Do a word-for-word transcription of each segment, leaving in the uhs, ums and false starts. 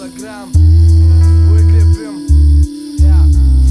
килограмм. Выкрепим. Yeah.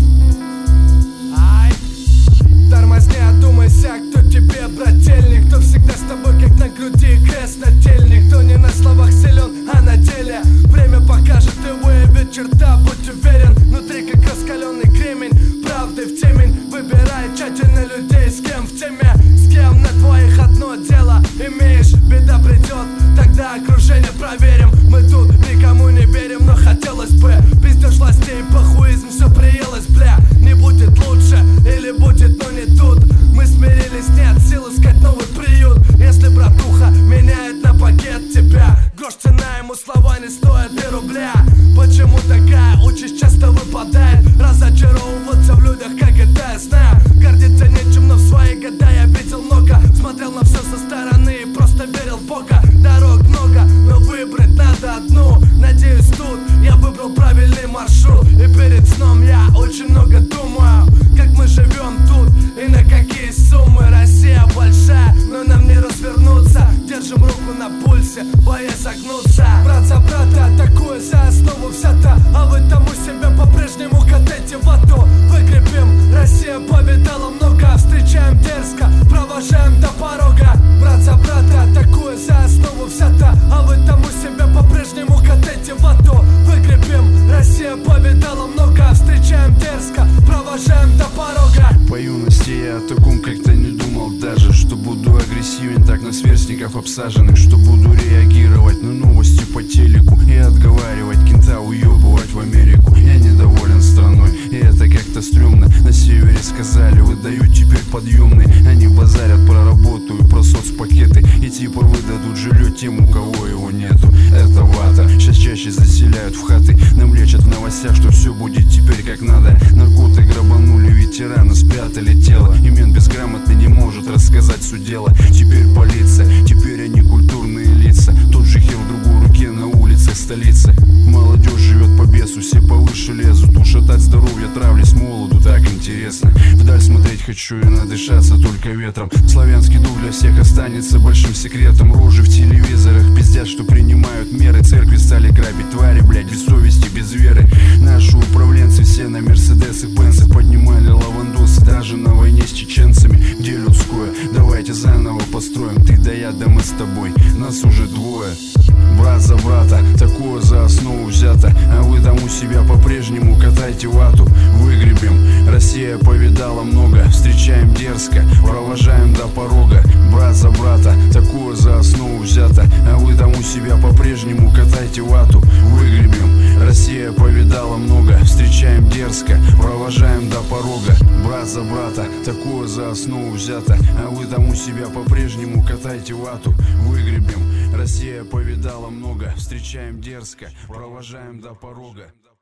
Ай. Тормозни, одумайся, кто тебе брательник, кто всегда с тобой, как на груди крест нательник, кто не на словах силен, а на деле. Время покажет его и ведь черта, будь уверен, внутри как раскаленный кремень, правды в темень. Выбирай тщательно людей, с кем в теме, с кем на твоих одно дело имеешь. Беда придет, тогда окружение проверим. Мы тут никому не верим, но хотелось бы. Пиздеж властей, похуизм, все приелось, бля. Не будет лучше, или будет, но не тут. Мы смирились, нет сил искать новый приют. Если братуха меняет на пакет тебя, грош цена, ему слова не стоят и рубля. Почему такая участь часто выпадает? Разочаровываться в людях, как это я знаю. Гордиться нечем, но в свои года я видел много. Смотрел на все со стороны и просто верил в Бога. Дорог много, но выбрать надо одну. Надеюсь, тут я выбрал правильный маршрут. И перед сном я очень много думаю, как мы живем тут и на какие суммы. Россия большая, но нам не развернуться. Держим руку на пульсе, боясь согнуться. Брат за брата, атакуя за основу взято, а вы тому себя по-прежнему катайте вату. Выкрепим, Россия повидала много. Встречаем дерзко, провожаем до порога. Брат за брата, атакуя за основу взято, а вы тому себя по-прежнему катайте вату. Выкрепим, Россия повидала много. Встречаем дерзко, провожаем до порога. По юности я о таком как-то не думал даже, что буду агрессивен так на сверстников обсаженных, что буду реагировать на новости по телеку и отговаривать кента уебывать в Америку. Я недоволен страной, и это как-то стрёмно. На севере сказали, выдают теперь подъемные. Они базарят про работу и про соцпакеты, и типа выдадут жилье тем, у кого его нету. Это вата, сейчас чаще заселяют в хаты. Нам лечат в новостях, что все будет теперь как надо. Наркоты грабанули ветерана, спрятали тело, и мент безграмотный не может рассказать суть дела. Теперь полиция, теперь они культурные лица. Тот же хер в другой руке на улицах столицы. Молодежь живет по бесу, все повыше лезут. Ушатать здоровье, травли с молоду, так интересно. Вдаль смотреть хочу и надышаться только ветром. Славянский дух для всех останется большим секретом. Рожи в телевизорах пиздят, что принимают меры. Церкви стали грабить, твари, блять, без совести, без веры. Наши управленцы все на мерседесах, бенцах поднимали лавандосы, даже на войне с чеченцами. Где людское? Давайте заново построим. Ты да я, да мы с тобой, нас уже двое. Брат за брата, такое за основу взято, а вы там у себя по-прежнему катайте вату. Выгребем, Россия повидала много. Встречаем дерзко, провожаем до порога. Брат за брата, такое за основу взято, а вы там у себя по-прежнему катайте вату. Выгребем, Россия повидала много. Встречаем дерзко, провожаем до порога. Брат за брата, такое за основу взято, а вы там у себя по-прежнему катайте вату. Выгребем, Россия повидала много. Встречаем дерзко, провожаем до порога.